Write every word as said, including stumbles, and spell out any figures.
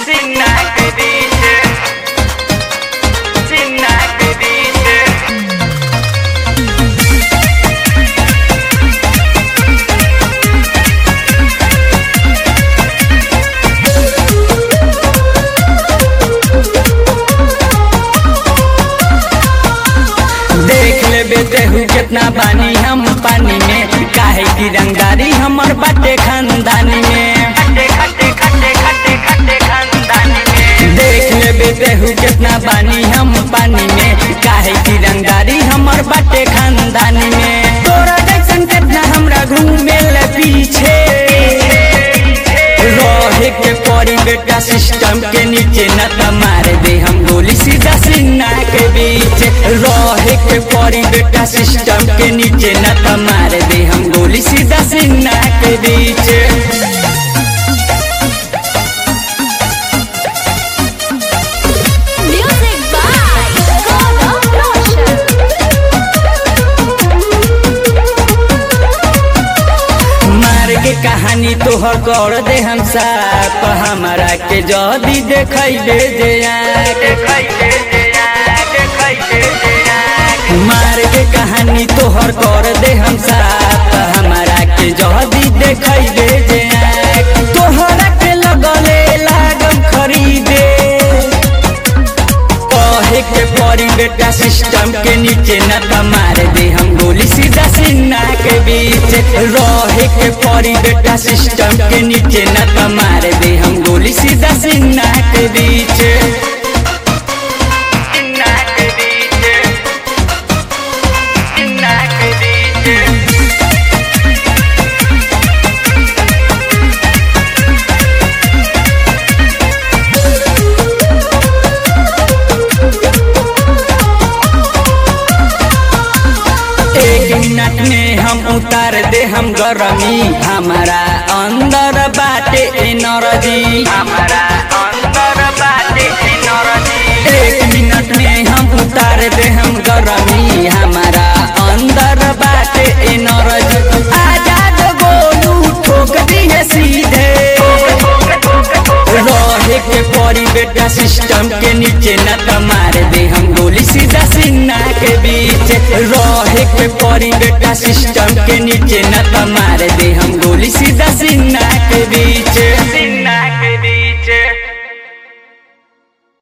सीना के बीच सीना के बीच देख लेबे देहू कितना पानी हम पानी में काहे की रंगदारी हमर बाटे खानदानी में खट्टे खट्टे खट्टे खट्टे खट्टे खानदानी में देख लेबे देहू कितना पानी हम पानी में काहे की रंगदारी हमर बाटे खानदानी में तोरा जैसन कितना हमरा घूमे ले पीछे रहे के परी बेटा सिस्टम के नीचे न त मार दे हम गोली सीधा सीना के बीच रहे के परी बेटा सिस्टम के नीचे न त मार दे हम गोली सीधा सीना के बीच Music by Gaurav Roshan. मार के कहानी तोहर कर दे हम साथ हमारा के जदी देखई दे दे मार के कहानी तोहर कर दे हम साथ हमारा के जदी देखई दे दे तोहरा के लगले लागम खरीदे कहे के परी बेटा सिस्टम के नीचे न त मार दे हम गोली सीधा सीना के बीच रहे के परी बेटा सिस्टम के नीचे न त मार दे हम गोली सीधा सीना के बीच सीना के बीच सीना के बीच एक मिनट में हम उतार दे हम गरमी हमारा अंदर बाटे एनर्जी हमारा अंदर बाटे एनर्जी एक मिनट में हम उतार दे हम गरमी हमारा अंदर बाटे एनर्जी आजाद गोलू ठोक दी है सीधे रहे के परी बेटा सिस्टम के नीचे न त मार दे हम गोली सीधा सीना के बीच रहे के परी बेटा सिस्टम के नीचे न त मार दे हम गोली सीधा सीना